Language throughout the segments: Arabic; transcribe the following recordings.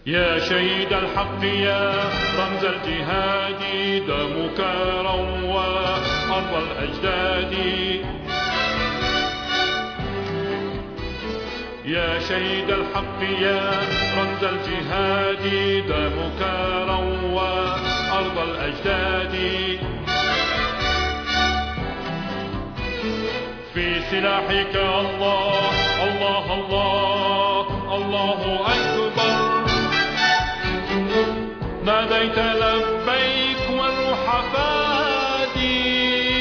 يا شهيد الحق يا رمز الجهاد، دمك روى أرض الأجداد. يا شهيد الحق يا رمز الجهاد، دمك روى أرض الأجداد. في سلاحك الله الله الله الله أكبر، ناديت لبيك والروح فادي.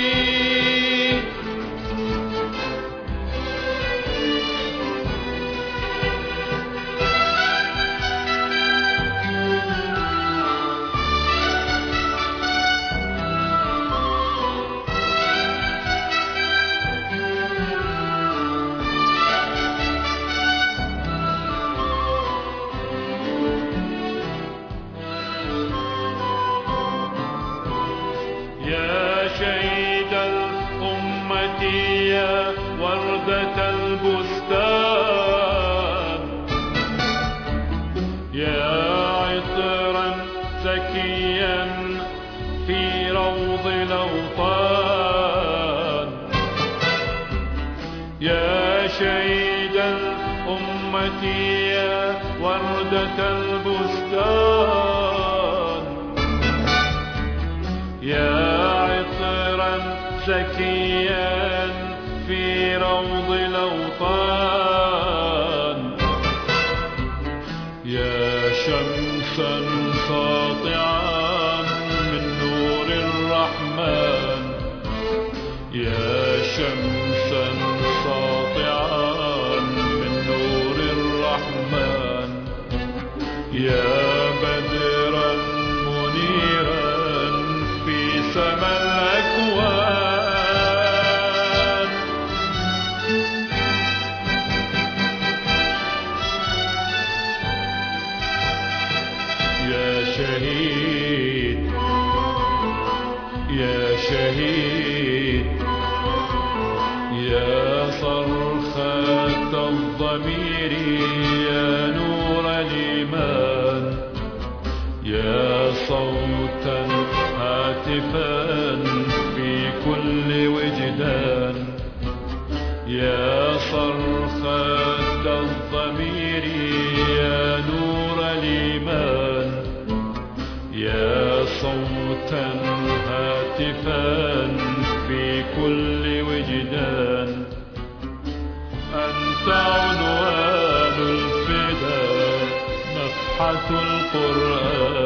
يا شهيد الأمة يا وردة البستان، يا عطرا زكيا في روض الأوطان. يا شهيد الأمة يا وردة البستان، يا زكيا في روض الأوطان. يا شمسا ساطعا من نور الرحمن، يا شمسا ساطعا من نور الرحمن. يا بدرا منيرا في سماء الأكوان. يا شهيد يا شهيد يا صرخة الضمير، يا نور الإيمان، يا صوتا هاتفا في كل وجدان. يا صرخة الضمير، يا نور الإيمان، يا صوتا هاتفا في كل وجدان. أنت عنوان الفداء، نفحة القرآن.